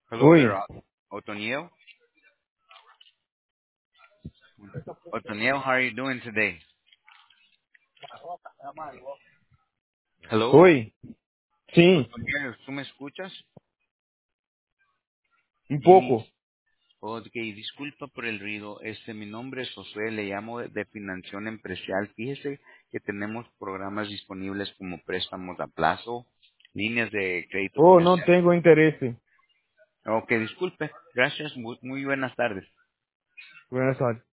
Hello there, Oi, Otoniel. Otoniel, how are you doing today? Hello, oi, sim, Otoniel, ¿tú me escuchas? um Sí. pouco. Ok, disculpa por el ruido. Mi nombre es Josué, le llamo de Financiación Empresarial. Fíjese que tenemos programas disponibles como préstamos a plazo, líneas de crédito Oh, não comercial. tenho interesse. Ok, disculpe. Gracias, muy buenas tardes. Buenas tardes.